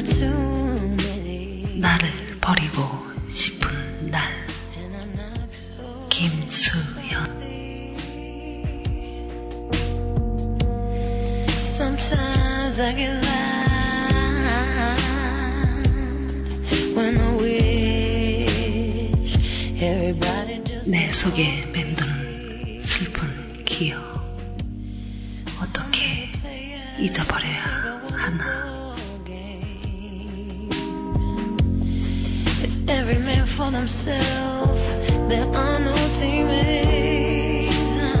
나를 버리고 싶은 날. 김수현. Sometimes I get loud when I wish everybody just 내 속에 맴도는 슬픈 기억. 어떻게 잊어버려야 하나. It's every man for themselves. There are no teammates.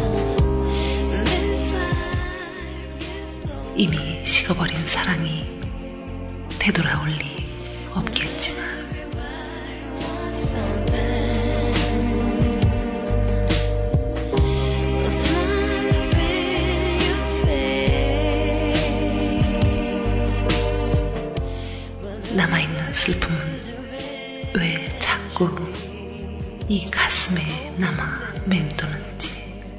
This life gets lonely. 이미 식어버린 사랑이 되돌아올 리 없겠지만 남아있는 슬픔은 왜 자꾸 이 가슴에 남아 맴도는지.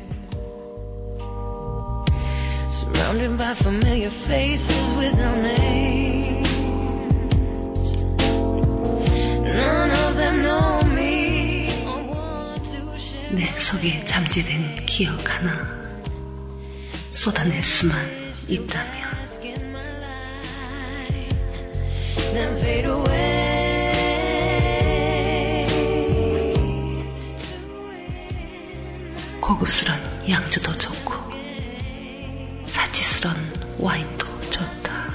Surrounded by familiar faces with no names. None of them know me or want to share. 내 속에 잠재된 기억 하나 쏟아낼 수만 있다면 Then fade away. 고급스런 양주도 좋고 사치스런 와인도 좋다.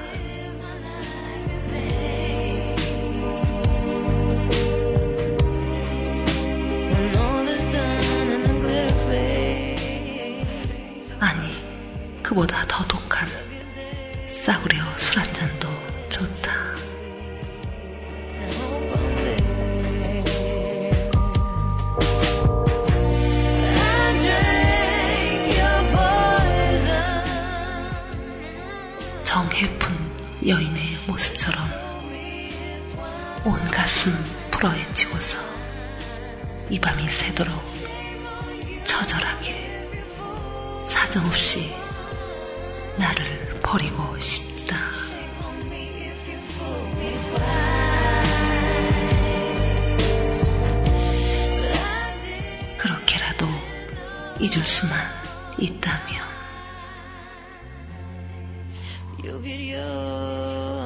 When all is done and the glitter fades. 아니, 그보다 더 독한 싸구려 술 한 잔도 좋다. I hope I'm there. I drank your poison. 정해픈 여인의 모습처럼 온 가슴 풀어헤치고서 이 밤이 새도록 처절하게 사정없이 나를 버리고 싶다. 그렇게라도 잊을 수만 있다면 You get yours.